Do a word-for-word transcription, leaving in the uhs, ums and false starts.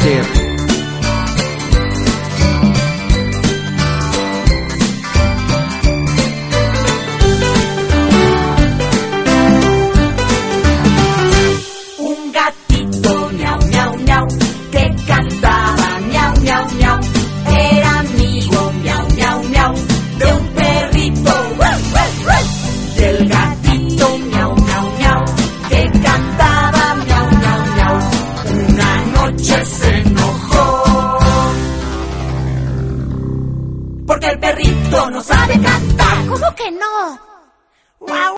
ayer. Un gatito miau, miau, miau, que cantaba miau, miau, miau. Era amigo miau, miau, miau, de un perrito. ¡Ruff, ruff, ruff! Del gatito miau, miau, miau, que cantaba miau, miau, miau. Una noche se enojó porque el perrito no sabe cantar. ¿Cómo que no? ¡Guau!